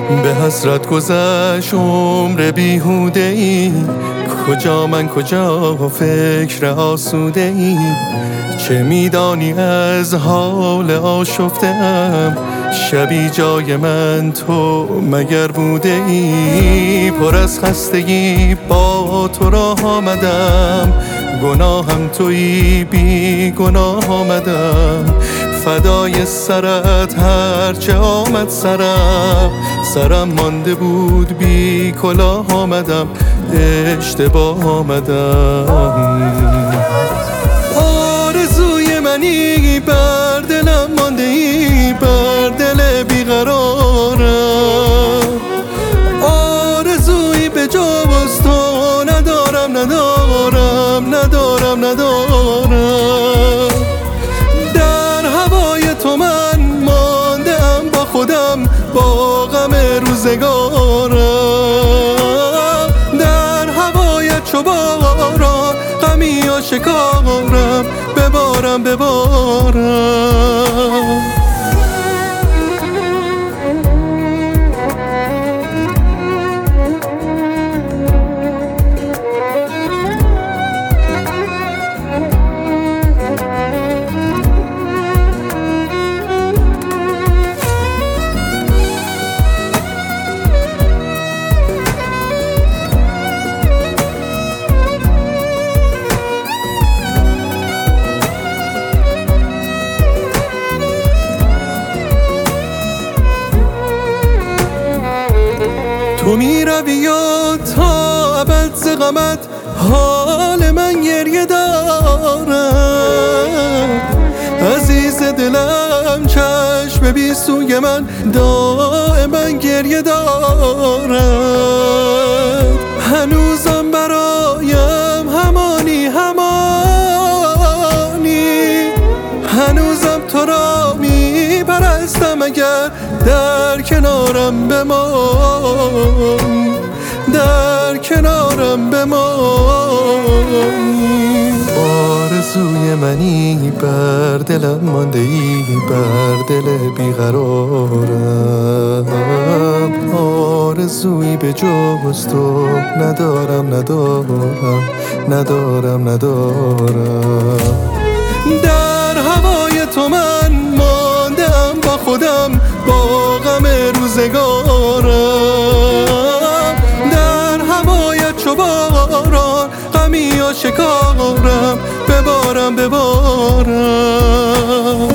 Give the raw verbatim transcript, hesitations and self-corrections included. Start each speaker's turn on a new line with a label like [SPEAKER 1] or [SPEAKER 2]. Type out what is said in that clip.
[SPEAKER 1] به حسرت گذشت عمر بیهوده ای، کجا من کجا فکر آسوده ای. چه میدانی از حال آشفته‌ام، شبی جای من تو مگر بوده ای. پر از خستگی با تو راه آمدم، گناهم تویی بی گناه آمدم. فدای سرت هرچه آمد سرم، سرم مانده بود بی کلاه آمدم، اشتباه آمدم. آرزوی منی بر دلم مانده ای، بر دل بیقرارم. آرزوی به جز تو ندارم ندارم ندارم ندارم. در هوای تو من ماندم با خودم، با غم روزگارم. در هوایت چو باران غمی آشکارم، ببارم ببارم. تو می روی یا تا ابد ز غمت حال من گریه دارم. عزیز دلم چشم بی سوی من دائما گریه دارد. هنوزم برایم همانی همانی، هنوزم تو را می پرستم. اگر در کنارم بمانی، در کنارم بمانی. آرزوی منی بر دلم مانده ای، بر دل بیقرارم. آرزویی به جز تو ندارم ندارم ندارم ندارم. در هوای تو من ماندم با خودم، با غم روزگارم. در هوایت چو باران غمی آشکارم، ببارم ببارم.